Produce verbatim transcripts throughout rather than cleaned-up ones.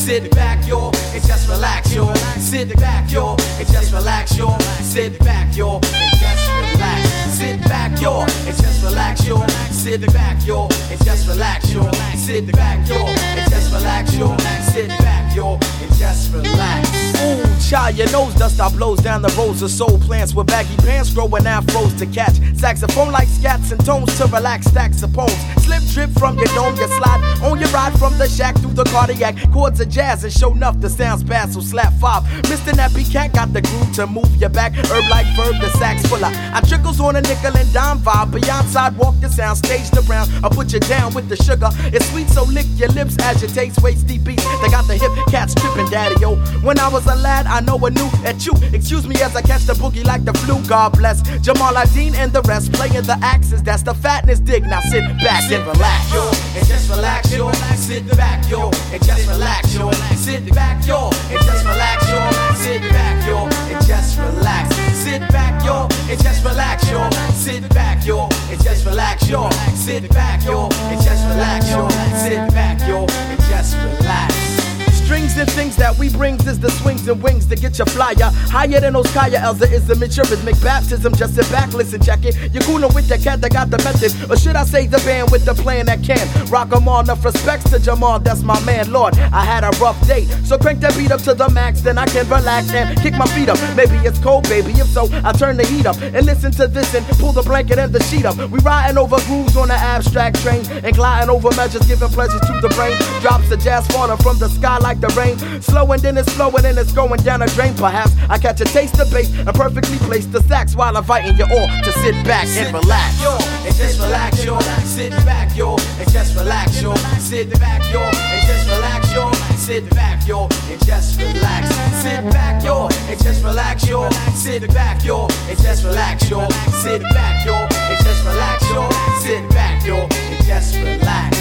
Sit back, yo, and just relax, yo. Sit back, yo, and just relax, yo. Sit back, yo, and just relax. Sit back, yo, and just relax, yo. Sit back, yo, and just relax, yo. Sit back, yo, and just relax, yo. Sit back, yo, and just relax. Ooh, child, your nose dust I blows down the rows of soul plants with baggy pants growing afros to catch. Saxophone like scats and tones to relax stacks of poems. Slip drip from your dome, you slide on your ride from the shack through the cardiac. Chords of jazz and show enough the sounds bad, so slap five. Mister Nappy Cat got the groove to move your back. Herb like verb, the sax fuller. I trickles on a nickel and dime vibe. Beyond sidewalk the sound, stage the brown. I put you down with the sugar. It's sweet, so lick your lips, agitates, waist deep beats. They got the hip cats tripping, daddy, yo. When I was a lad, I know I knew at you. Excuse me as I catch the boogie like the flu, God bless. Jamal Adine and the rest playing the axes. That's the fatness dig. Now sit back and relax, yo, and just relax, yo. Sit back, yo, and just relax, yo. Sit back, yo, and just relax, yo. Sit back, yo, and just relax. Sit back, yo, and just relax, yo. Sit back, yo, and just relax, yo. Sit back, yo, and just relax, yo. Sit back, yo, and just relax. Strings and things that we brings is the swings and wings to get your flyer higher than those Kaya Elza is the rhythmic baptism. Just sit back, listen, check it. You're coolin' with the cat that got the method, or should I say the band with the plan that can rock 'em all. Enough respects to Jamal, that's my man. Lord, I had a rough day, so crank that beat up to the max, then I can relax and kick my feet up. Maybe it's cold, baby. If so, I turn the heat up and listen to this and pull the blanket and the sheet up. We riding over grooves on an abstract train and gliding over measures, giving pleasures to the brain. Drops of jazz falling from the sky like the rain. Slow and then it's flowing and it's going down a drain. Perhaps I catch a taste of bass and perfectly place the sax while inviting you all to sit back and relax, yo, and just relax, yo. Sit back, yo, and just relax, yo. Sit back, yo, and just relax, yo. Sit back, yo, and just relax. Sit back, yo, and just relax, yo. Sit back, yo, and just relax, yo. Sit back, yo, and just relax, yo. Sit back, yo, and just relax.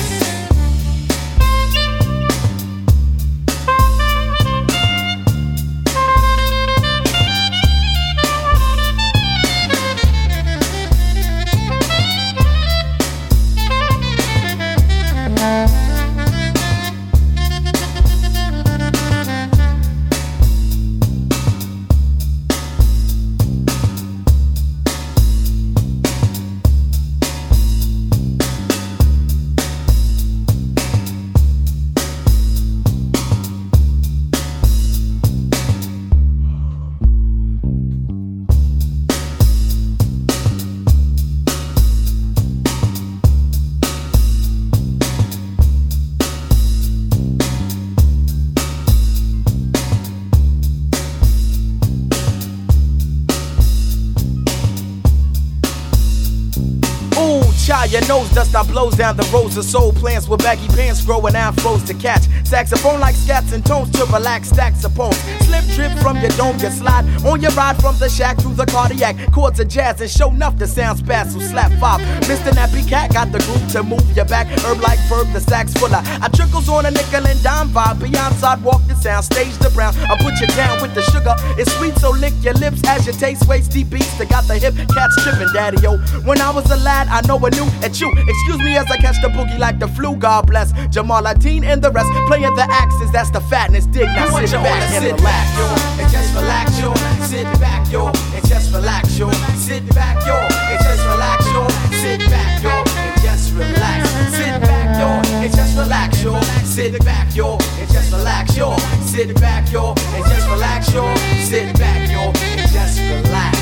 Your nose dust I blows down the rows of soul plants with baggy pants growing afros to catch. Saxophone like scats and tones to relax stacks of poems. Slip drip from your dome, you slide on your ride from the shack through the cardiac. Chords of jazz and show enough the sounds bad, so slap five. Mister Nappy Cat got the groove to move your back. Herb like verb, the sax fuller. I trickles on a nickel and dime vibe. Beyond sidewalk the sound, stage the brown. I put you down with the sugar. It's sweet, so lick your lips as your taste waist deep beats. They got the hip cats tripping, daddy, yo. When I was a lad, I know I knew at you. Excuse me as I catch the boogie like the flu, God bless. Jamal Adine and the rest playing the axes, that's the fatness dig. Now sit back and sit relax, yo, and just relax, yo. Sit back, yo, and just relax, yo. Sit back, yo, and just relax, yo. Sit back, yo, and just relax. Sit back, yo, and just relax, yo. Sit back, yo, and just relax, yo. Sit back, yo, and just relax, yo. Sit back, yo, and just relax.